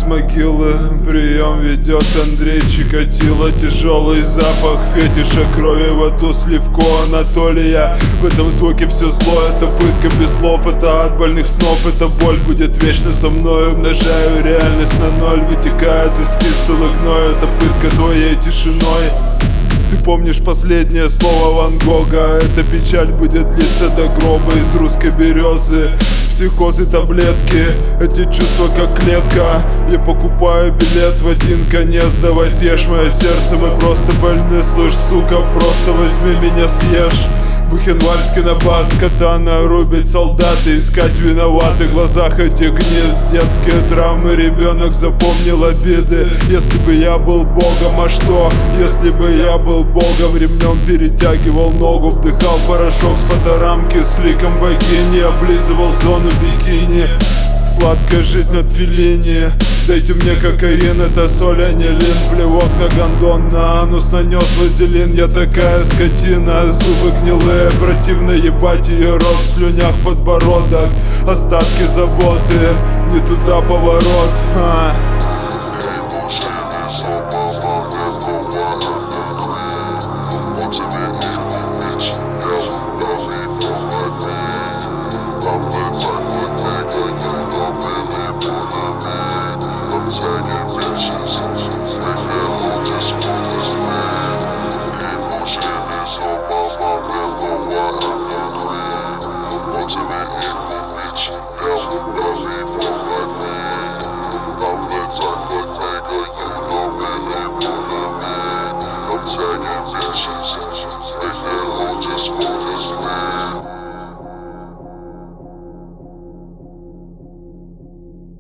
из могилы. Прием ведет Андрей Чикатило. Тяжелый запах фетиша крови в эту сливку Анатолия. В этом звуке все зло, это пытка без слов. Это от больных снов, эта боль будет вечно со мной. Умножаю реальность на ноль, вытекает из фистулы гной. Это пытка твоей тишиной. Ты помнишь последнее слово Ван Гога? Эта печаль будет длиться до гроба. Из русской березы психозы, таблетки, эти чувства как клетка. Я покупаю билет в один конец. Давай съешь мое сердце, мы просто больны. Слышь, сука, просто возьми меня, съешь. Бухенвальский набат, катана рубит солдаты. Искать виноваты, в глазах этих гнит детские травмы. Ребенок запомнил обиды. Если бы я был богом, а что? Если бы я был богом, ремнем перетягивал ногу. Вдыхал порошок с фоторамки с ликом богини. Облизывал зону бикини. Сладкая жизнь от Феллини. Дайте мне кокаин, это соль, а не лин. Плевок на гондон, на анус нанес вазелин. Я такая скотина, зубы гнилые. Противно ебать ее рот, в слюнях подбородок. Остатки заботы, не туда поворот.